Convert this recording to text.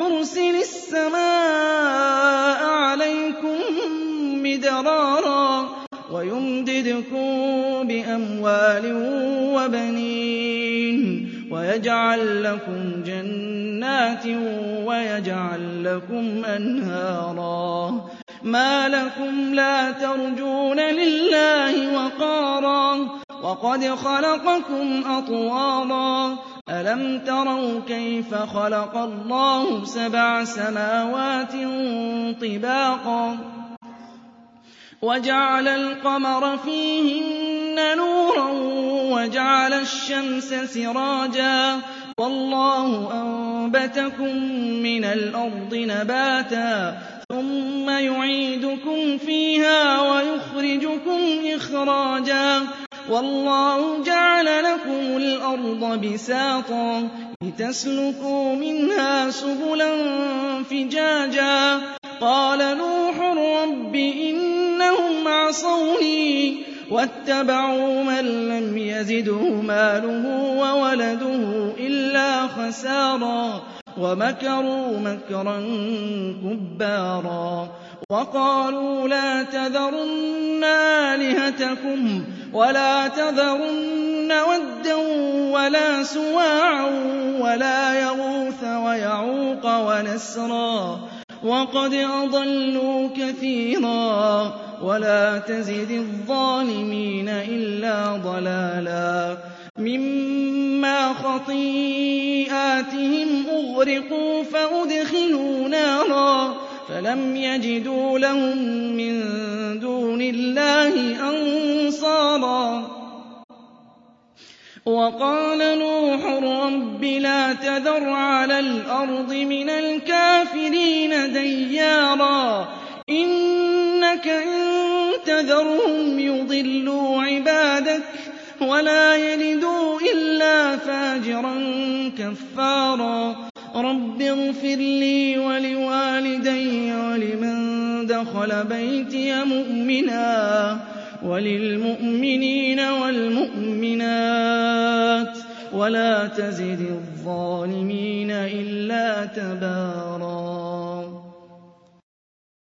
يُرْسِلِ السَّمَاءَ عَلَيْكُم مِّدْرَارًا وَيُمْدِدْكُم بِأَمْوَالٍ وَبَنِينَ وَيَجْعَل لَّكُمْ جَنَّاتٍ وَيَجْعَل لَّكُمْ أَنْهَارًا مَا لَكُمْ لَا تَرْجُونَ لِلَّهِ وَقَارًا وَقَدْ خَلَقَكُمْ أَطْوَارًا أَلَمْ تَرَوْا كَيْفَ خَلَقَ اللَّهُ 7 سَمَاوَاتٍ طِبَاقًا وَجَعَلَ الْقَمَرَ فِيهِنَّ نُورًا وَجَعَلَ الشَّمْسَ سِرَاجًا وَاللَّهُ أَنبَتَكُم مِّنَ الْأَرْضِ نَبَاتًا ثُمَّ يُعِيدُكُمْ فِيهَا وَيُخْرِجُكُمْ إِخْرَاجًا وَاللَّهُ جَعَلَ لَكُمُ الْأَرْضَ بِسَاطًا لِّتَسْلُكُوا مِنْهَا سُبُلًا فِجَاجًا قَالَ نُوحٌ رَّبِّ إِنَّهُمْ عَصَوْنِي وَاتَّبَعُوا مَن لَّمْ يَزِدْهُ مَالُهُ وَوَلَدُهُ إِلَّا خَسَارًا وَمَكَرُوا مَكْرًا كُبَّارًا وَقَالُوا لَا تَذَرُنَّ آلِهَتَكُمْ وَلَا تَذَرُنَّ وَدًّا وَلَا سُوَاعًا وَلَا يَغُوثَ وَيَعُوقَ وَنَسْرًا وَقَدْ أَضَلُّوا كَثِيرًا وَلَا تَزِدِ الظَّالِمِينَ إِلَّا ضَلَالًا مِّمَّا خَطِيئَاتِهِمْ أُغْرِقُوا فَأُدْخِلُوا نَارًا فَلَمْ يَجِدُوا لَهُم مِّن دُونِ اللَّهِ أَنصَارًا وَقَالَ نُوحٌ رَّبِّ لَا تَذَرْ عَلَى الْأَرْضِ مِنَ الْكَافِرِينَ دَيَّارًا إِنَّكَ إِن تَذَرْهُمْ يُضِلُّوا عِبَادَكَ وَلَا يَلِدُوا إِلَّا فَاجِرًا كَفَّارًا رَّبِّ اغْفِرْ لِي وَلِوَالِدَيَّ وَلِمَن دَخَلَ بَيْتِيَ مُؤْمِنًا وَلِلْمُؤْمِنِينَ وَالْمُؤْمِنَاتِ وَلَا تَزِدِ الظَّالِمِينَ إِلَّا تَبَارًا